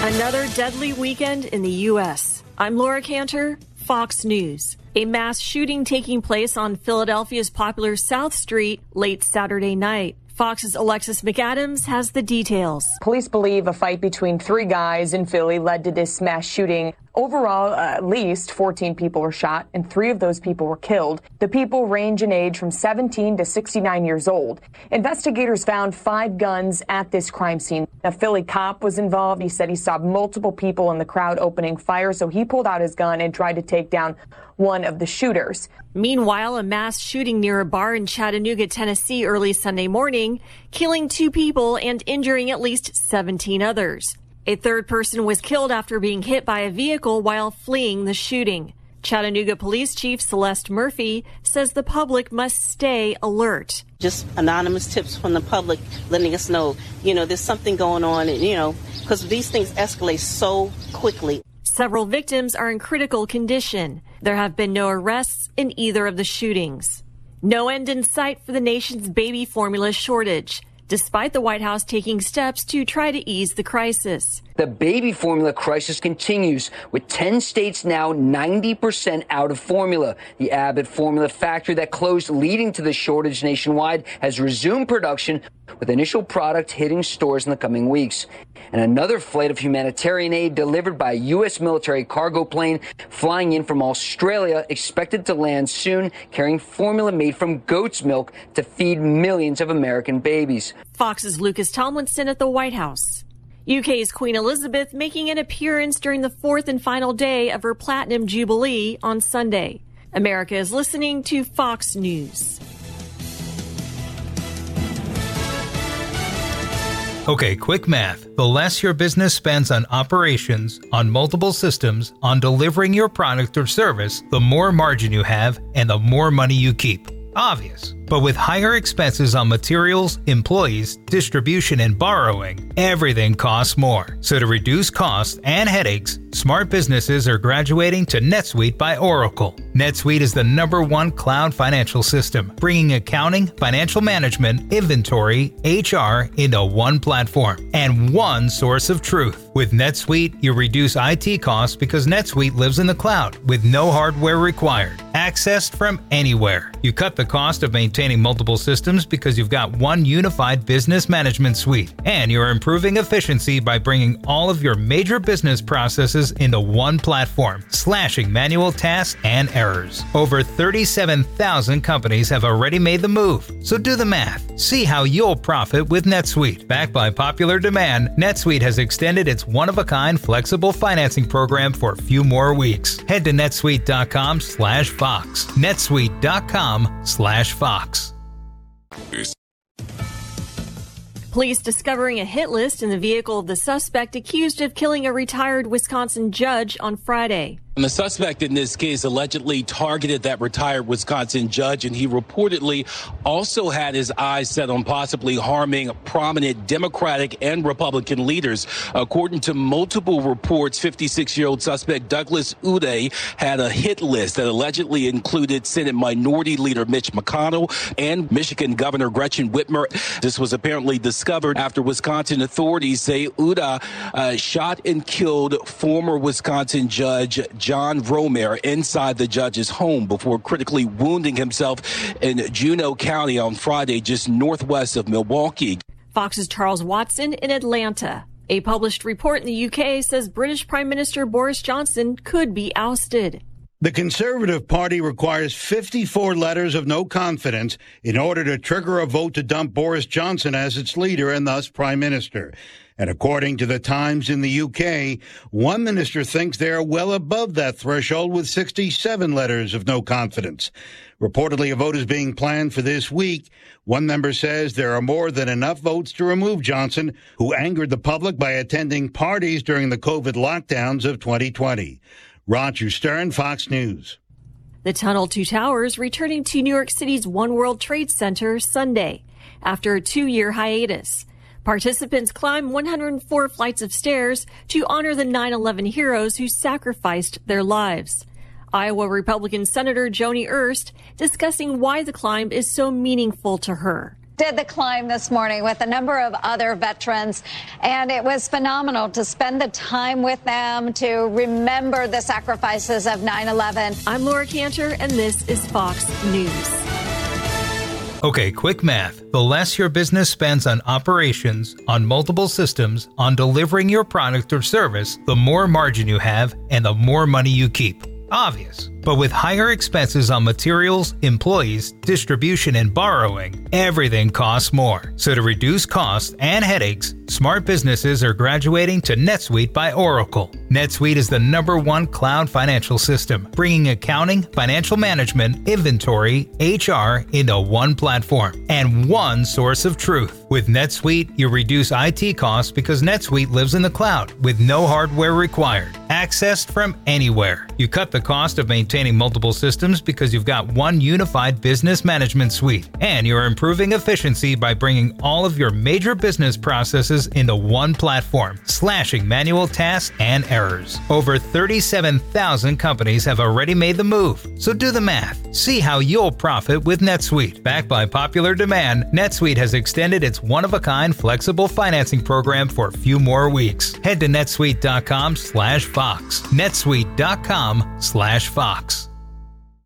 Another deadly weekend in the U.S. I'm Laura Cantor, Fox News. A mass shooting taking place on Philadelphia's popular South Street late Saturday night. Fox's Alexis McAdams has the details. Police believe a fight between three guys in Philly led to this mass shooting. Overall, at least 14 people were shot, and 3 of those people were killed. The people range in age from 17 to 69 years old. Investigators found 5 guns at this crime scene. A Philly cop was involved. He said he saw multiple people in the crowd opening fire, so he pulled out his gun and tried to take down one of the shooters. Meanwhile, a mass shooting near a bar in Chattanooga, Tennessee early Sunday morning, killing 2 people and injuring at least 17 others. A third person was killed after being hit by a vehicle while fleeing the shooting. Chattanooga Police Chief Celeste Murphy says the public must stay alert. Just anonymous tips from the public letting us know, there's something going on, and, because these things escalate so quickly. Several victims are in critical condition. There have been no arrests in either of the shootings. No end in sight for the nation's baby formula shortage, despite the White House taking steps to try to ease the crisis. The baby formula crisis continues, with 10 states now 90% out of formula. The Abbott formula factory that closed, leading to the shortage nationwide, has resumed production, with initial product hitting stores in the coming weeks. And another flight of humanitarian aid delivered by a U.S. military cargo plane flying in from Australia, expected to land soon, carrying formula made from goat's milk to feed millions of American babies. Fox's Lucas Tomlinson at the White House. UK's Queen Elizabeth making an appearance during the 4th and final day of her Platinum Jubilee on Sunday. America is listening to Fox News. Okay, quick math. The less your business spends on operations, on multiple systems, on delivering your product or service, the more margin you have and the more money you keep. Obvious. But with higher expenses on materials, employees, distribution, and borrowing, everything costs more. So to reduce costs and headaches, smart businesses are graduating to NetSuite by Oracle. NetSuite is the #1 cloud financial system, bringing accounting, financial management, inventory, HR into one platform and one source of truth. With NetSuite, you reduce IT costs because NetSuite lives in the cloud with no hardware required, accessed from anywhere. You cut the cost of maintaining multiple systems because you've got one unified business management suite, and you're improving efficiency by bringing all of your major business processes into one platform, slashing manual tasks and errors. Over 37,000 companies have already made the move, so do the math. See how you'll profit with NetSuite. Backed by popular demand, NetSuite has extended its one-of-a-kind flexible financing program for a few more weeks. Head to netsuite.com/Fox. netsuite.com/Fox. Police discovering a hit list in the vehicle of the suspect accused of killing a retired Wisconsin judge on Friday. And the suspect in this case allegedly targeted that retired Wisconsin judge, and he reportedly also had his eyes set on possibly harming prominent Democratic and Republican leaders. According to multiple reports, 56-year-old suspect Douglas Uday had a hit list that allegedly included Senate Minority Leader Mitch McConnell and Michigan Governor Gretchen Whitmer. This was apparently discovered after Wisconsin authorities say Uday shot and killed former Wisconsin Judge John Romer inside the judge's home before critically wounding himself in Juneau County on Friday, just northwest of Milwaukee. Fox's Charles Watson in Atlanta. A published report in the UK says British Prime Minister Boris Johnson could be ousted. The Conservative Party requires 54 letters of no confidence in order to trigger a vote to dump Boris Johnson as its leader and thus Prime Minister. And according to the Times in the UK, one minister thinks they are well above that threshold with 67 letters of no confidence. Reportedly, a vote is being planned for this week. One member says there are more than enough votes to remove Johnson, who angered the public by attending parties during the COVID lockdowns of 2020. Roger Stern, Fox News. The Tunnel to Towers returning to New York City's One World Trade Center Sunday after a 2-year hiatus. Participants climb 104 flights of stairs to honor the 9/11 heroes who sacrificed their lives. Iowa Republican Senator Joni Ernst discussing why the climb is so meaningful to her. did the climb this morning with a number of other veterans, and it was phenomenal to spend the time with them to remember the sacrifices of 9/11. I'm Laura Cantor, and this is Fox News. Okay, quick math. The less your business spends on operations, on multiple systems, on delivering your product or service, the more margin you have and the more money you keep. Obvious. But with higher expenses on materials, employees, distribution, and borrowing, everything costs more. So to reduce costs and headaches, smart businesses are graduating to NetSuite by Oracle. NetSuite is the #1 cloud financial system, bringing accounting, financial management, inventory, HR into one platform and one source of truth. With NetSuite, you reduce IT costs because NetSuite lives in the cloud with no hardware required, accessed from anywhere. You cut the cost of maintaining multiple systems because you've got one unified business management suite, and you're improving efficiency by bringing all of your major business processes into one platform, slashing manual tasks and errors. Over 37,000 companies have already made the move, so do the math. See how you'll profit with NetSuite. Backed by popular demand, NetSuite has extended its one-of-a-kind flexible financing program for a few more weeks. Head to netsuite.com/Fox. netsuite.com/Fox.